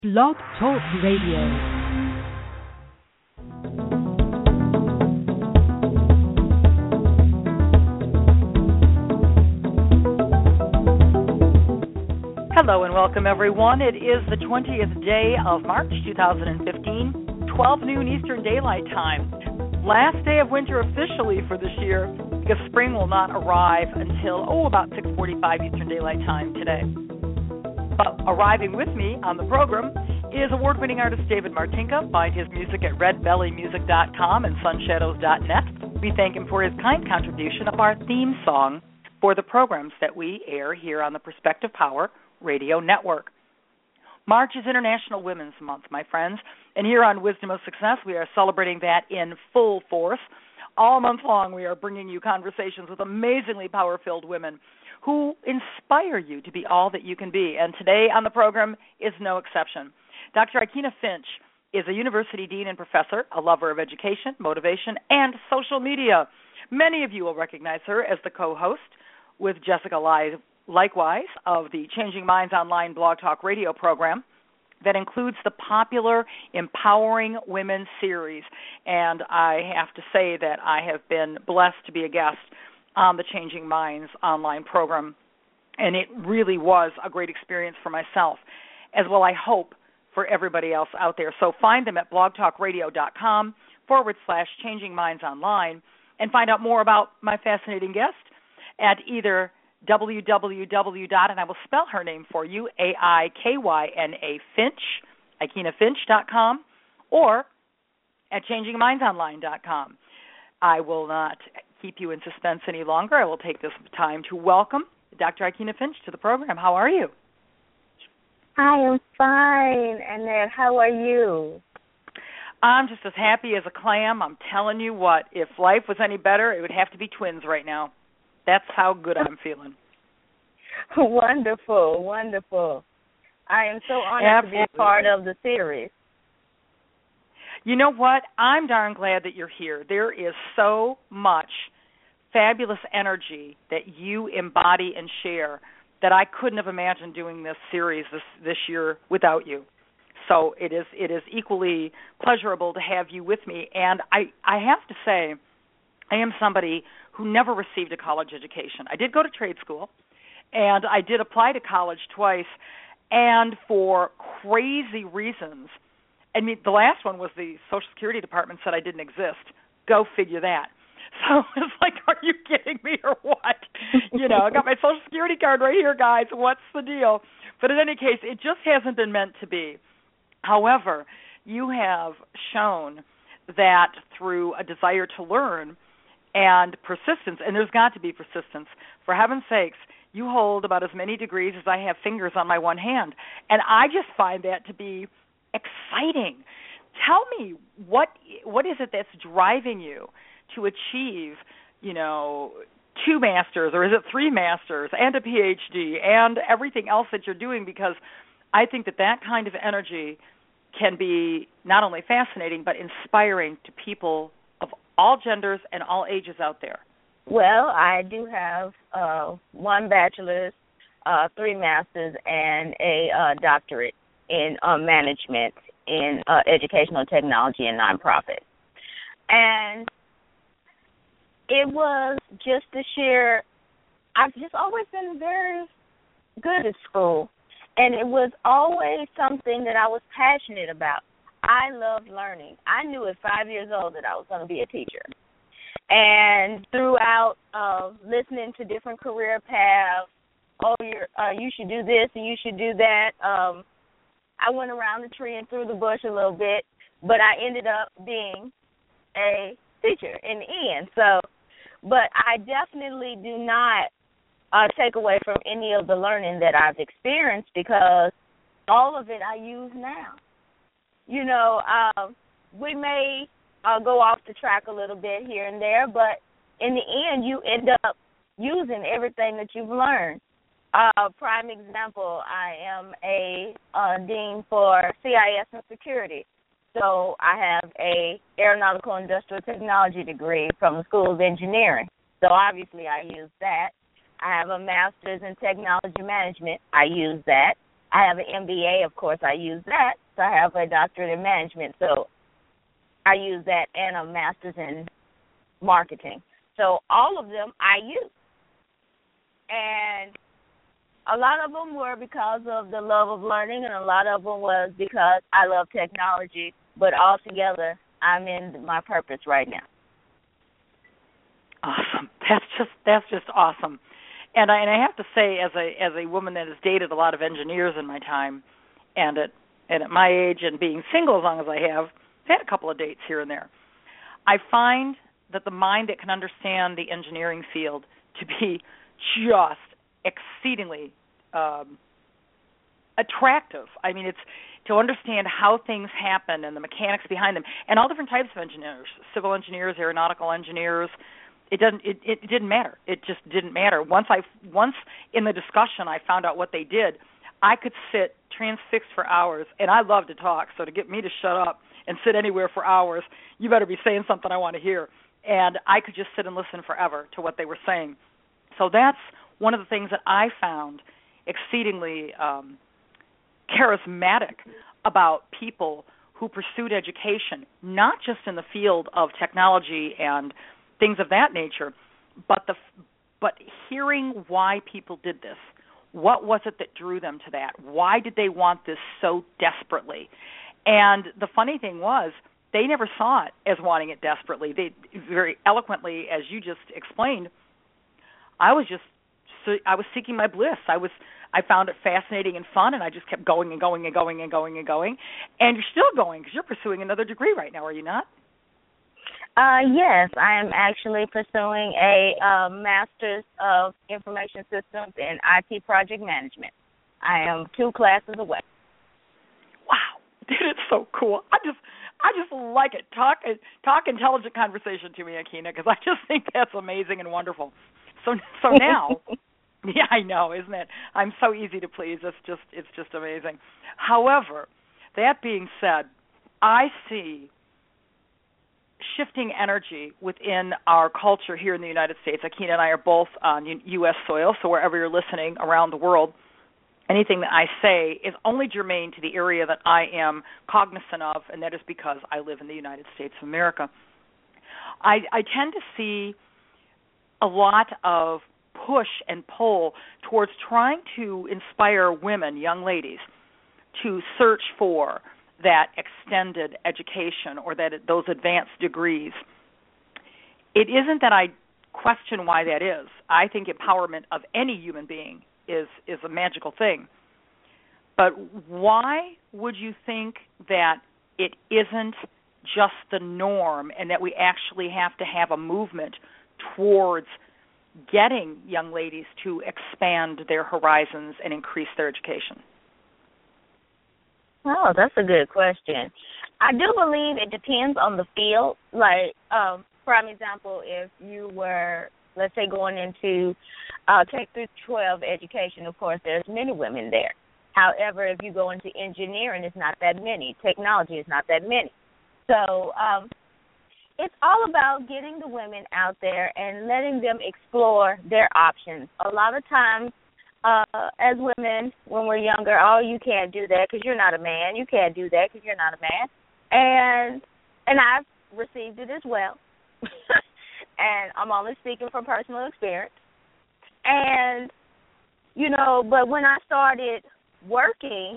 Blog Talk Radio. Hello and welcome, everyone. It is the 20th day of March 2015, 12 noon Eastern Daylight Time. Last day of winter officially for this year, because spring will not arrive until, about 6:45 Eastern Daylight Time today. But arriving with me on the program is award-winning artist David Martinka. Find his music at redbellymusic.com and sunshadows.net. We thank him for his kind contribution of our theme song for the programs that we air here on the Perspective Power Radio Network. March is International Women's Month, my friends, and here on Wisdom of Success, we are celebrating that in full force. All month long, we are bringing you conversations with amazingly power-filled women who inspire you to be all that you can be, and today on the program is no exception. Dr. Ikena Finch is a university dean and professor, a lover of education, motivation, and social media. Many of you will recognize her as the co-host with Jessica likewise of the Changing Minds Online Blog Talk Radio program that includes the popular Empowering Women series. And I have to say that I have been blessed to be a guest on the Changing Minds online program, and it really was a great experience for myself, as well I hope for everybody else out there. So find them at blogtalkradio.com/Changing Minds Online and find out more about my fascinating guest at either www. And I will spell her name for you, AIKYNA Finch, IkenaFinch.com, or at changingmindsonline.com. I will not keep you in suspense any longer. I will take this time to welcome Dr. Ikena Finch to the program. How are you? I am fine, Annette. How are you? I'm just as happy as a clam. I'm telling you what, if life was any better, it would have to be twins right now. That's how good I'm feeling. Wonderful, wonderful. I am so honored to be a part of the series. You know what? I'm darn glad that you're here. There is so much fabulous energy that you embody and share that I couldn't have imagined doing this series this year without you. So it is equally pleasurable to have you with me. And I have to say, I am somebody who never received a college education. I did go to trade school, and I did apply to college twice, and for crazy reasons. I mean, the last one was the Social Security Department said I didn't exist. Go figure that. So it's like, are you kidding me or what? You know, I got my Social Security card right here, guys. What's the deal? But in any case, it just hasn't been meant to be. However, you have shown that through a desire to learn and persistence, and there's got to be persistence. For heaven's sakes, you hold about as many degrees as I have fingers on my one hand. And I just find that to be exciting. Tell me, what is it that's driving you to achieve, 2 masters, or is it 3 masters, and a PhD, and everything else that you're doing? Because I think that kind of energy can be not only fascinating, but inspiring to people of all genders and all ages out there. Well, I do have 1 bachelor's, 3 masters, and a doctorate in management in educational technology and nonprofit. And it was just to share, I've just always been very good at school, and it was always something that I was passionate about. I loved learning. I knew at 5 years old that I was going to be a teacher. And throughout listening to different career paths, you should do this and you should do that, I went around the tree and through the bush a little bit, but I ended up being a teacher in the end. But I definitely do not take away from any of the learning that I've experienced, because all of it I use now. We may go off the track a little bit here and there, but in the end, you end up using everything that you've learned. Prime example, I am a dean for CIS and security. So I have a aeronautical industrial technology degree from the School of Engineering. So obviously I use that. I have a master's in technology management. I use that. I have an MBA, of course, I use that. So I have a doctorate in management, so I use that, and a master's in marketing. So all of them I use. And a lot of them were because of the love of learning, and a lot of them was because I love technology. But altogether, I'm in my purpose right now. Awesome. That's just awesome. And I have to say, as a woman that has dated a lot of engineers in my time, and at my age and being single as long as I have, I've had a couple of dates here and there. I find that the mind that can understand the engineering field to be just exceedingly attractive. I mean, it's to understand how things happen and the mechanics behind them, and all different types of engineers, civil engineers, aeronautical engineers. It didn't matter. It just didn't matter. Once in the discussion I found out what they did, I could sit transfixed for hours, and I love to talk. So to get me to shut up and sit anywhere for hours, you better be saying something I want to hear. And I could just sit and listen forever to what they were saying. So that's one of the things that I found exceedingly charismatic about people who pursued education, not just in the field of technology and things of that nature, but hearing why people did this. What was it that drew them to that? Why did they want this so desperately? And the funny thing was, they never saw it as wanting it desperately. They very eloquently, as you just explained, I was seeking my bliss. I found it fascinating and fun, and I just kept going and going and going and going and going. And you're still going because you're pursuing another degree right now, are you not? Yes, I am actually pursuing a Master's of Information Systems in IT Project Management. I am 2 classes away. Wow, it's so cool. I just like it. Talk intelligent conversation to me, Akina, because I just think that's amazing and wonderful. So now, yeah, I know, isn't it? I'm so easy to please. It's just amazing. However, that being said, I see shifting energy within our culture here in the United States. Akina and I are both on U.S. soil, so wherever you're listening around the world, anything that I say is only germane to the area that I am cognizant of, and that is because I live in the United States of America. I tend to see a lot of push and pull towards trying to inspire women, young ladies, to search for that extended education or those advanced degrees. It isn't that I question why that is. I think empowerment of any human being is a magical thing. But why would you think that it isn't just the norm and that we actually have to have a movement towards getting young ladies to expand their horizons and increase their education? Oh, that's a good question. I do believe it depends on the field. Like, for example, if you were, let's say, going into K through 12 education, of course, there's many women there. However, if you go into engineering, it's not that many. Technology is not that many. So it's all about getting the women out there and letting them explore their options. A lot of times, as women, when we're younger, oh, you can't do that because you're not a man. You can't do that because you're not a man. And I've received it as well. And I'm only speaking from personal experience. And, but when I started working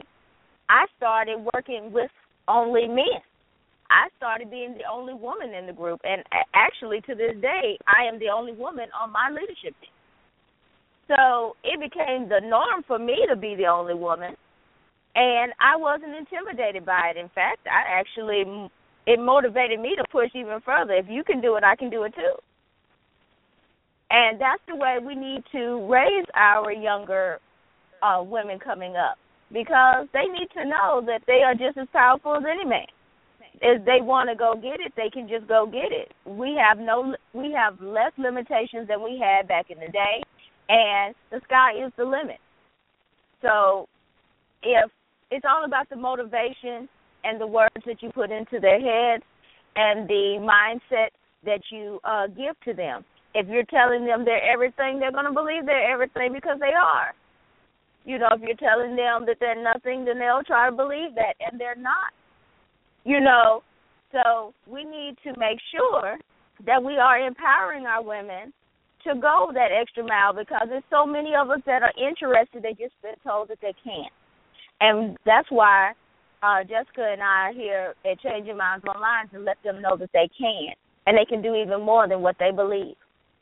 with only men. I started being the only woman in the group. And actually, to this day, I am the only woman on my leadership team. So it became the norm for me to be the only woman, and I wasn't intimidated by it. In fact, it motivated me to push even further. If you can do it, I can do it too. And that's the way we need to raise our younger women coming up, because they need to know that they are just as powerful as any man. If they want to go get it, they can just go get it. We have less limitations than we had back in the day. And the sky is the limit. So if it's all about the motivation and the words that you put into their heads and the mindset that you give to them. If you're telling them they're everything, they're going to believe they're everything because they are. You know, if you're telling them that they're nothing, then they'll try to believe that, and they're not. You know, so we need to make sure that we are empowering our women to go that extra mile, because there's so many of us that are interested, they just been told that they can't. And that's why Jessica and I are here at Changing Minds Online to let them know that they can, and they can do even more than what they believe.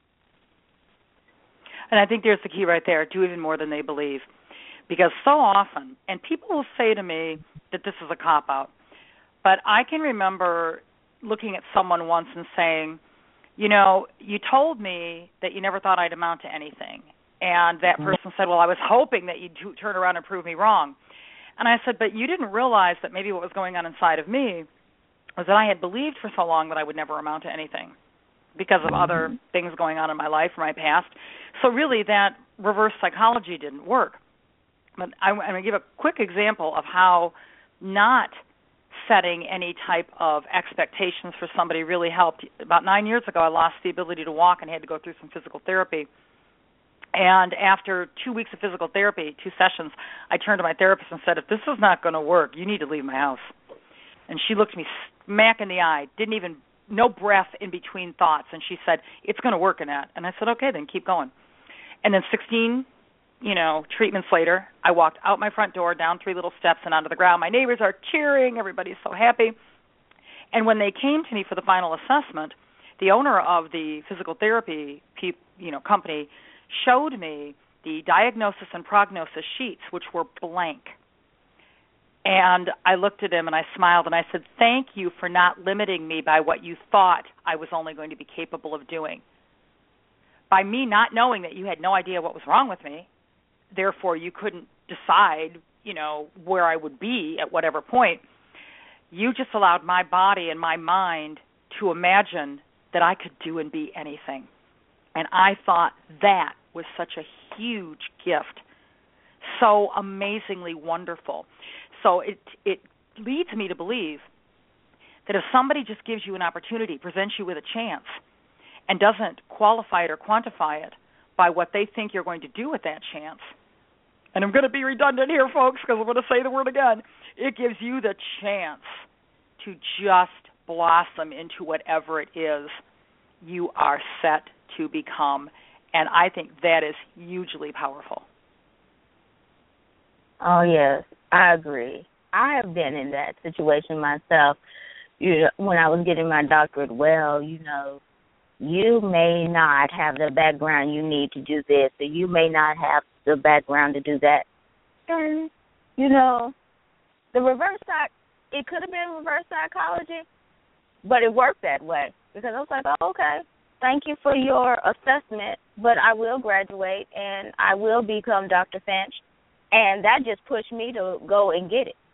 And I think there's the key right there, do even more than they believe. Because so often, and people will say to me that this is a cop-out, but I can remember looking at someone once and saying, you know, you told me that you never thought I'd amount to anything. And that person said, well, I was hoping that you'd turn around and prove me wrong. And I said, but you didn't realize that maybe what was going on inside of me was that I had believed for so long that I would never amount to anything because of other things going on in my life or my past. So really that reverse psychology didn't work. But I'm going to give a quick example of how not setting any type of expectations for somebody really helped. About 9 years ago, I lost the ability to walk and had to go through some physical therapy. And after 2 weeks of physical therapy, 2 sessions, I turned to my therapist and said, if this is not going to work, you need to leave my house. And she looked me smack in the eye, no breath in between thoughts. And she said, it's going to work, Annette. And I said, okay, then keep going. And then 16 treatments later, I walked out my front door, down 3 little steps and onto the ground. My neighbors are cheering. Everybody's so happy. And when they came to me for the final assessment, the owner of the physical therapy company showed me the diagnosis and prognosis sheets, which were blank. And I looked at him and I smiled and I said, thank you for not limiting me by what you thought I was only going to be capable of doing. By me not knowing that you had no idea what was wrong with me, therefore you couldn't decide, where I would be at whatever point, you just allowed my body and my mind to imagine that I could do and be anything. And I thought that was such a huge gift, so amazingly wonderful. So it leads me to believe that if somebody just gives you an opportunity, presents you with a chance, and doesn't qualify it or quantify it by what they think you're going to do with that chance, and I'm going to be redundant here, folks, because I'm going to say the word again, it gives you the chance to just blossom into whatever it is you are set to become. And I think that is hugely powerful. Oh, yes, I agree. I have been in that situation myself. When I was getting my doctorate, you may not have the background you need to do this, or you may not have the background to do that. And, the reverse it could have been reverse psychology, but it worked that way because I was like, oh, okay, thank you for your assessment, but I will graduate and I will become Dr. Finch. And that just pushed me to go and get it,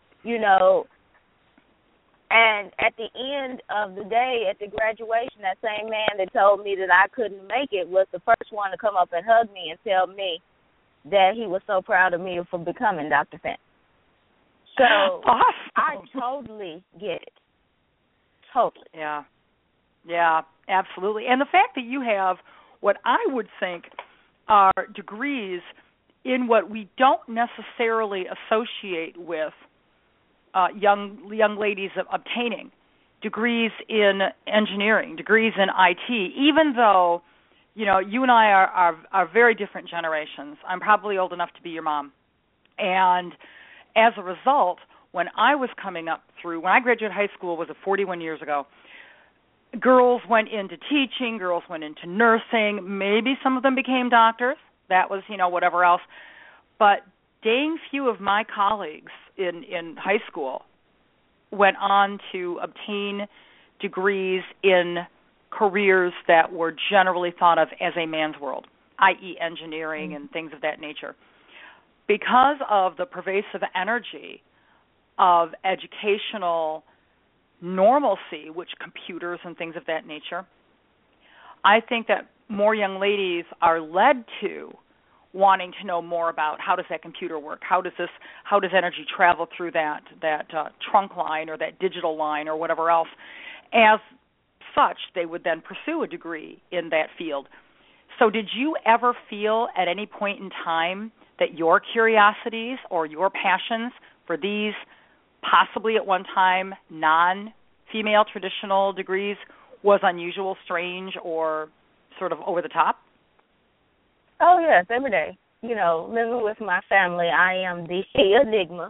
And at the end of the day, at the graduation, that same man that told me that I couldn't make it was the first one to come up and hug me and tell me that he was so proud of me for becoming Dr. Finch. So awesome. I totally get it. Totally. Yeah, absolutely. And the fact that you have what I would think are degrees in what we don't necessarily associate with young ladies obtaining, degrees in engineering, degrees in IT, even though, you and I are very different generations. I'm probably old enough to be your mom. And as a result, when I was coming up through, when I graduated high school, was 41 years ago, girls went into teaching, girls went into nursing, maybe some of them became doctors. That was, whatever else. But dang few of my colleagues in high school went on to obtain degrees in careers that were generally thought of as a man's world, i.e. engineering and things of that nature. Because of the pervasive energy of educational normalcy, which computers and things of that nature, I think that more young ladies are led to wanting to know more about how does that computer work, how does energy travel through that trunk line or that digital line or whatever else. As such, they would then pursue a degree in that field. So did you ever feel at any point in time that your curiosities or your passions for these possibly at one time non-female traditional degrees was unusual, strange, or sort of over the top? Oh, yes, every day. Living with my family, I am the enigma.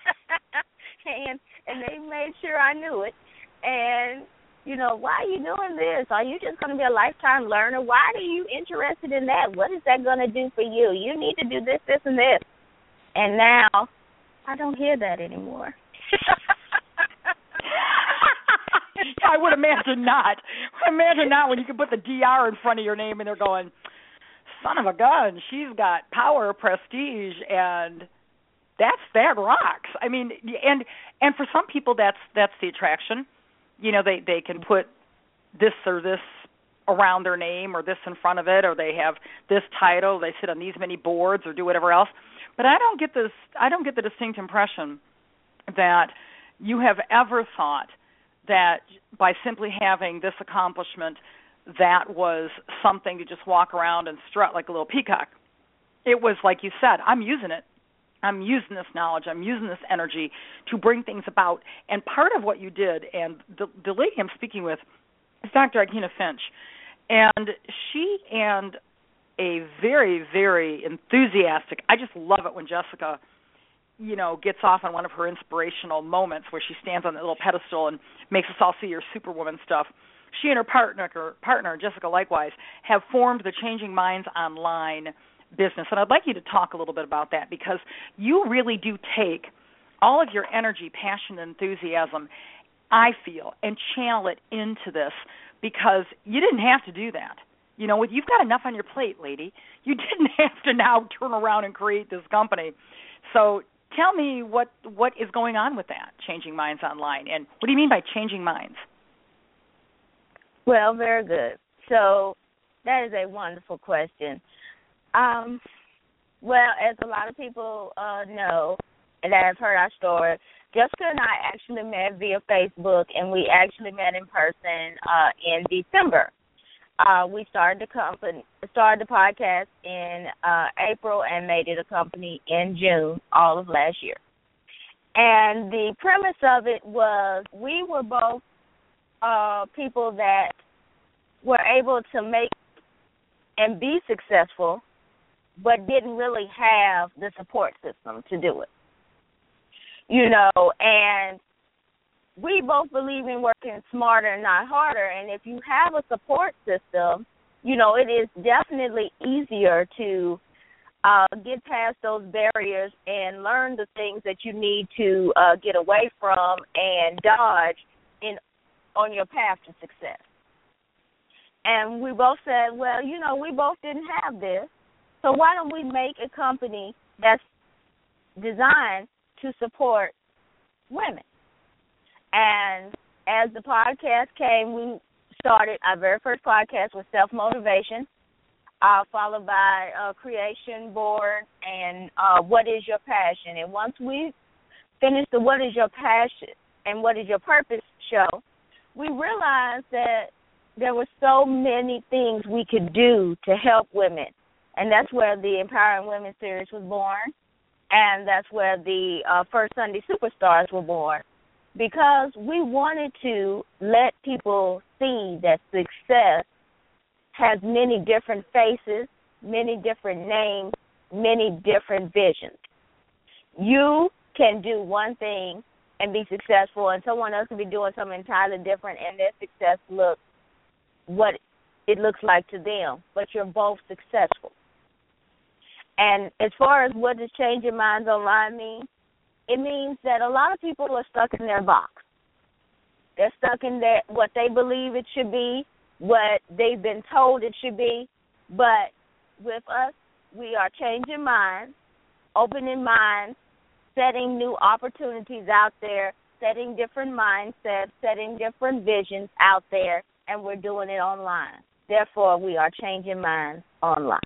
and they made sure I knew it. And, why are you doing this? Are you just going to be a lifetime learner? Why are you interested in that? What is that going to do for you? You need to do this, this, and this. And now I don't hear that anymore. I would imagine not. Imagine not when you can put the DR in front of your name and they're going, son of a gun, she's got power, prestige, and that rocks. I mean, and for some people that's the attraction. They can put this or this around their name or this in front of it, or they have this title, they sit on these many boards or do whatever else. But I don't get the distinct impression that you have ever thought that by simply having this accomplishment, that was something to just walk around and strut like a little peacock. It was, like you said, I'm using it. I'm using this knowledge. I'm using this energy to bring things about. And part of what you did, and the lady I'm speaking with is Dr. Akina Finch, and she and a very, very enthusiastic, I just love it when Jessica, gets off on one of her inspirational moments where she stands on that little pedestal and makes us all see her superwoman stuff. She and her partner, Jessica likewise, have formed the Changing Minds Online business. And I'd like you to talk a little bit about that, because you really do take all of your energy, passion, and enthusiasm, I feel, and channel it into this, because you didn't have to do that. You've got enough on your plate, lady. You didn't have to now turn around and create this company. So tell me what is going on with that, Changing Minds Online, and what do you mean by changing minds? Well, very good. So that is a wonderful question. Well, as a lot of people know and that have heard our story, Jessica and I actually met via Facebook, and we actually met in person in December. We started the podcast in April and made it a company in June, all of last year. And the premise of it was we were both people that were able to make and be successful, but didn't really have the support system to do it. And we both believe in working smarter, not harder. And if you have a support system, it is definitely easier to get past those barriers and learn the things that you need to get away from and dodge on your path to success. And we both said, well, we both didn't have this, so why don't we make a company that's designed to support women? And as the podcast came, we started our very first podcast with self-motivation, followed by a creation board and what is your passion. And once we finished the what is your passion and what is your purpose show, we realized that there were so many things we could do to help women. And that's where the Empowering Women series was born. And that's where the first Sunday Superstars were born. Because we wanted to let people see that success has many different faces, many different names, many different visions. You can do one thing and be successful, and someone else can be doing something entirely different, and their success looks what it looks like to them, but you're both successful. And as far as what does Changing Minds Online mean, it means that a lot of people are stuck in their box. They're stuck in what they believe it should be, what they've been told it should be. But with us, we are changing minds, opening minds, setting new opportunities out there, setting different mindsets, setting different visions out there, and we're doing it online. Therefore, we are Changing Minds Online.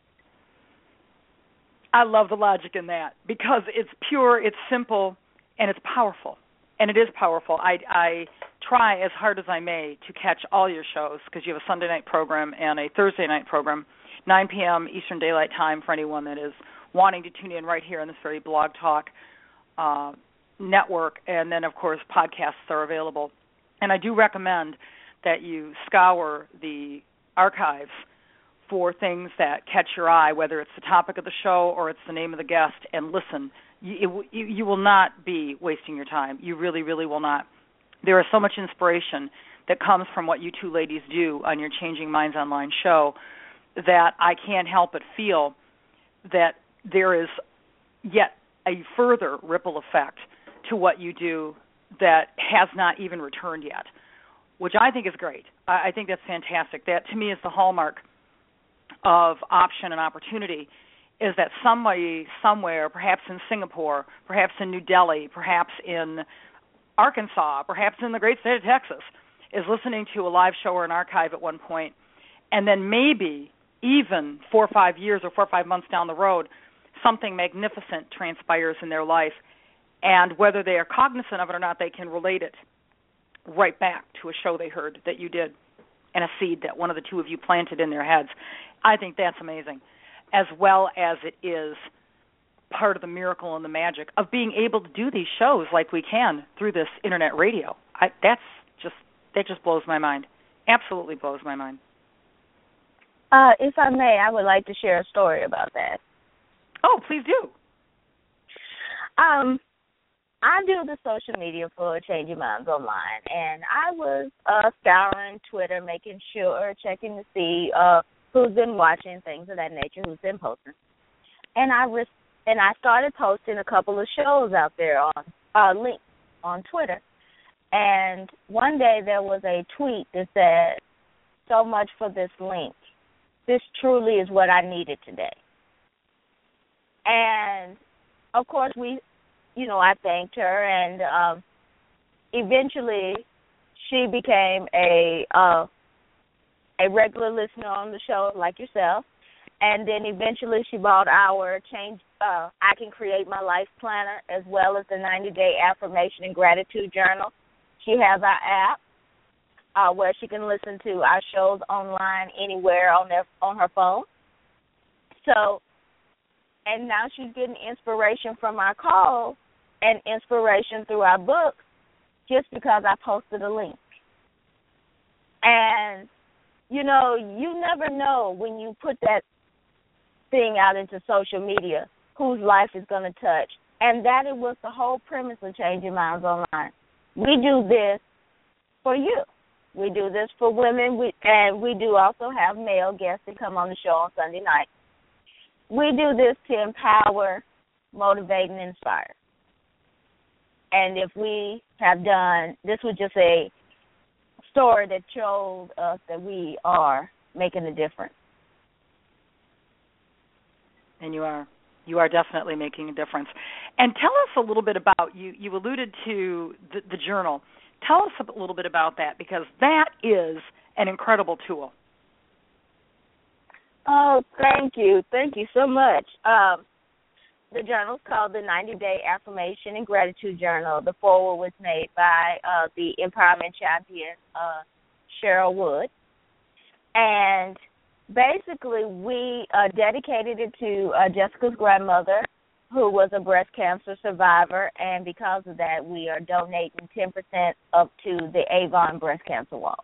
I love the logic in that, because it's pure, it's simple, and it's powerful. And it is powerful. I try as hard as I may to catch all your shows, because you have a Sunday night program and a Thursday night program, 9 p.m. Eastern Daylight Time for anyone that is wanting to tune in right here on this very Blog Talk network. And then, of course, podcasts are available. And I do recommend that you scour the archives for things that catch your eye, whether it's the topic of the show or it's the name of the guest, and listen. You will not be wasting your time. You really, really will not. There is so much inspiration that comes from what you two ladies do on your Changing Minds Online show that I can't help but feel that there is yet a further ripple effect to what you do that has not even returned yet, which I think is great. I think that's fantastic. That, to me, is the hallmark of option and opportunity, is that somebody somewhere, perhaps in Singapore, perhaps in New Delhi, perhaps in Arkansas, perhaps in the great state of Texas, is listening to a live show or an archive at one point, and then maybe even 4 or 5 years or 4 or 5 months down the road, something magnificent transpires in their life, and whether they are cognizant of it or not, they can relate it right back to a show they heard that you did and a seed that one of the two of you planted in their heads. I think that's amazing, as well as it is part of the miracle and the magic of being able to do these shows like we can through this internet radio. That just blows my mind. Absolutely blows my mind. If I may, I would like to share a story about that. Oh, please do. I do the social media for Changing Minds Online, and I was scouring Twitter, making sure, checking to see who's been watching, things of that nature, who's been posting. And I started posting a couple of shows out there on links on Twitter. And one day there was a tweet that said, "So much for this link. This truly is what I needed today." And, of course, I thanked her, and eventually she became a regular listener on the show like yourself. And then eventually she bought our I Can Create My Life Planner, as well as the 90-day affirmation and gratitude journal. She has our app where she can listen to our shows online anywhere on her phone. So, and now she's getting inspiration from our calls and inspiration through our books just because I posted a link. And, you never know when you put that thing out into social media whose life is going to touch. And that it was the whole premise of Changing Minds Online. We do this for you. We do this for women, and we do also have male guests that come on the show on Sunday night. We do this to empower, motivate, and inspire. And if we have done, this was just a story that showed us that we are making a difference. And you are. You are definitely making a difference. And tell us a little bit about, you alluded to the journal. Tell us a little bit about that, because that is an incredible tool. Oh, thank you. Thank you so much. The journal is called the 90-day Affirmation and Gratitude Journal. The foreword was made by the Empowerment Champion, Cheryl Wood. And basically, we dedicated it to Jessica's grandmother, who was a breast cancer survivor, and because of that, we are donating 10% up to the Avon Breast Cancer Walk.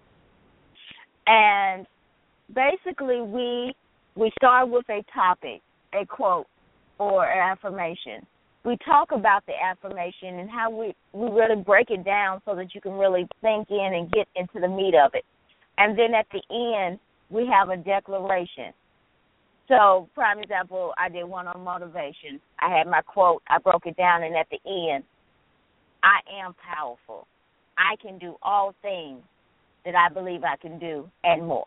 And basically, we start with a topic, a quote, or an affirmation. We talk about the affirmation and how we really break it down so that you can really think in and get into the meat of it. And then at the end, we have a declaration. So, prime example, I did one on motivation. I had my quote, I broke it down, and at the end, I am powerful. I can do all things that I believe I can do and more.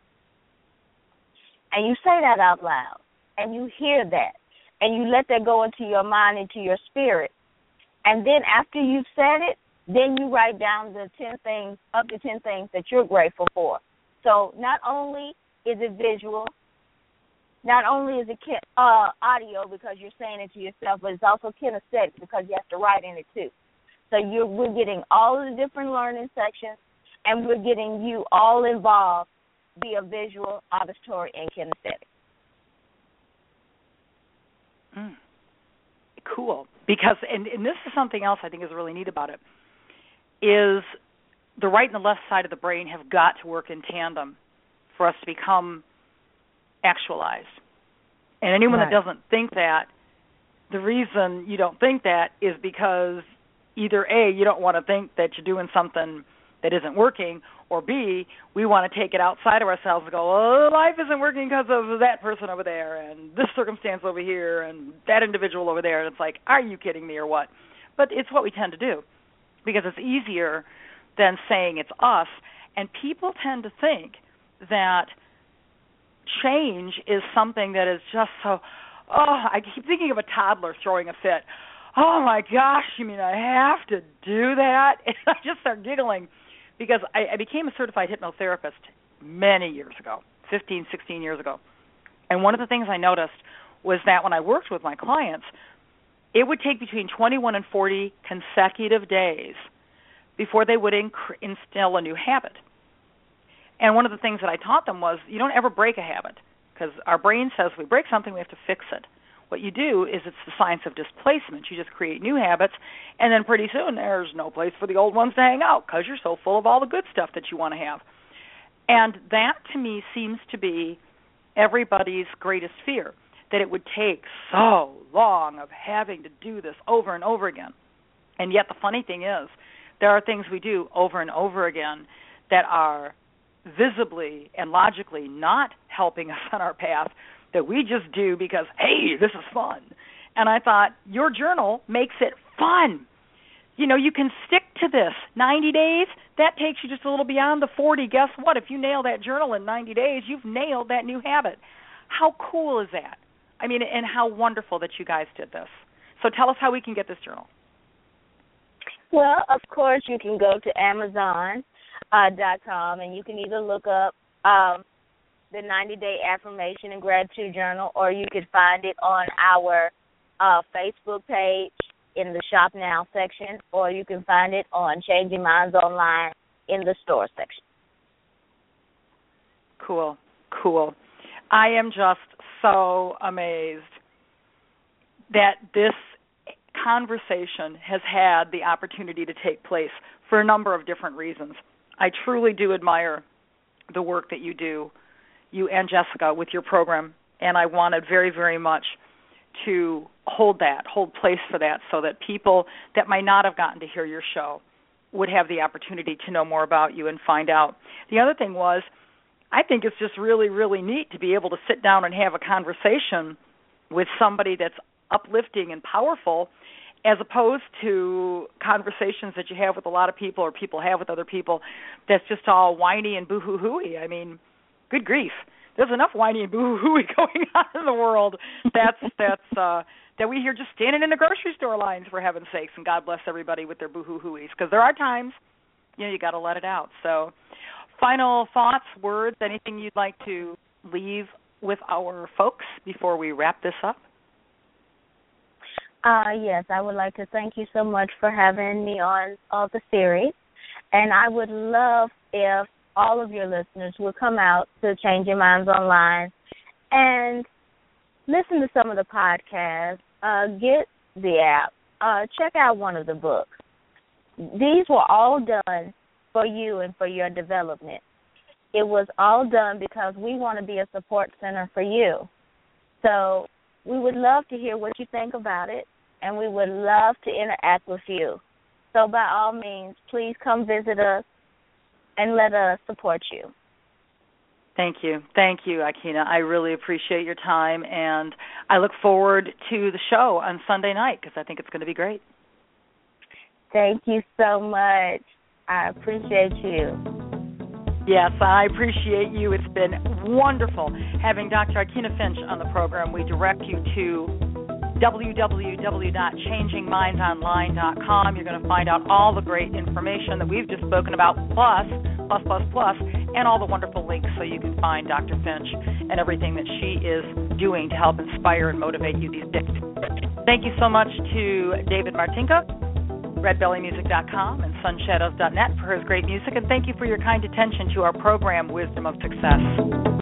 And you say that out loud, and you hear that, and you let that go into your mind, into your spirit. And then after you've said it, then you write down the 10 things, up to 10 things that you're grateful for. So not only is it visual, not only is it audio because you're saying it to yourself, but it's also kinesthetic because you have to write in it too. So we're getting all of the different learning sections, and we're getting you all involved via visual, auditory, and kinesthetic. Mm. Cool. Because, and this is something else I think is really neat about it, is the right and the left side of the brain have got to work in tandem for us to become actualized. And anyone that doesn't think that, the reason you don't think that is because either A, you don't want to think that you're doing something that isn't working, or B, we want to take it outside of ourselves and go, oh, life isn't working because of that person over there and this circumstance over here and that individual over there. And it's like, are you kidding me or what? But it's what we tend to do because it's easier than saying it's us. And people tend to think that change is something that is just so, I keep thinking of a toddler throwing a fit. Oh, my gosh, you mean I have to do that? And I just start giggling because I became a certified hypnotherapist many years ago, 15, 16 years ago. And one of the things I noticed was that when I worked with my clients, it would take between 21 and 40 consecutive days before they would instill a new habit. And one of the things that I taught them was you don't ever break a habit because our brain says if we break something, we have to fix it. What you do is it's the science of displacement. You just create new habits, and then pretty soon there's no place for the old ones to hang out because you're so full of all the good stuff that you want to have. And that, to me, seems to be everybody's greatest fear, that it would take so long of having to do this over and over again. And yet the funny thing is there are things we do over and over again that are visibly and logically not helping us on our path, that we just do because, hey, this is fun. And I thought, your journal makes it fun. You know, you can stick to this 90 days. That takes you just a little beyond the 40. Guess what? If you nail that journal in 90 days, you've nailed that new habit. How cool is that? I mean, and how wonderful that you guys did this. So tell us how we can get this journal. Well, of course, you can go to Amazon.com and you can either look up the 90-day affirmation and gratitude journal, or you could find it on our Facebook page in the Shop Now section, or you can find it on Changing Minds Online in the store section. Cool. I am just so amazed that this conversation has had the opportunity to take place for a number of different reasons. I truly do admire the work that you do, you and Jessica, with your program, and I wanted very, very much to hold place for that so that people that might not have gotten to hear your show would have the opportunity to know more about you and find out. The other thing was, I think it's just really, really neat to be able to sit down and have a conversation with somebody that's uplifting and powerful, as opposed to conversations that you have with a lot of people or people have with other people that's just all whiny and boo-hoo-hooey. I mean, good grief. There's enough whiny and boo-hoo-hooey going on in the world that we hear just standing in the grocery store lines, for heaven's sakes, and God bless everybody with their boo-hoo-hooeys, because there are times, you got to let it out. So final thoughts, words, anything you'd like to leave with our folks before we wrap this up? Yes, I would like to thank you so much for having me on the series. And I would love if all of your listeners would come out to Changing Minds Online and listen to some of the podcasts, get the app, check out one of the books. These were all done for you and for your development. It was all done because we want to be a support center for you. So we would love to hear what you think about it, and we would love to interact with you. So by all means, please come visit us and let us support you. Thank you, Akina. I really appreciate your time, and I look forward to the show on Sunday night because I think it's going to be great. Thank you so much. I appreciate you. Yes, I appreciate you. It's been wonderful having Dr. Akina Finch on the program. We direct you to www.changingmindsonline.com. You're going to find out all the great information that we've just spoken about, plus, and all the wonderful links so you can find Dr. Finch and everything that she is doing to help inspire and motivate you these days. Thank you so much to David Martinka, redbellymusic.com, and sunshadows.net for his great music, and thank you for your kind attention to our program, Wisdom of Success.